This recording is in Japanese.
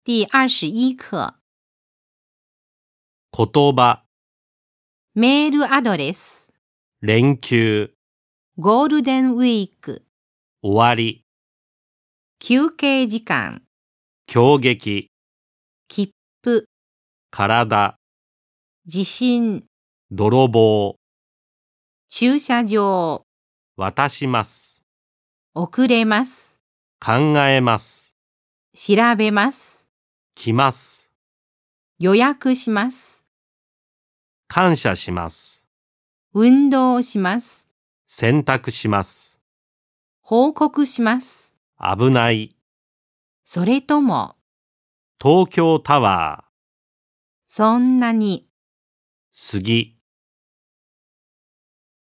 第21課言葉、 メールアドレス連休、 ゴールデンウィーク終わり、 休憩時間攻撃、 切符体、 地震泥棒、 駐車場渡します、 遅れます考えます、 調べます来ます、 予約します感謝します、 運動します洗濯します、 報告します危ない、 それとも東京タワー、 そんなに杉。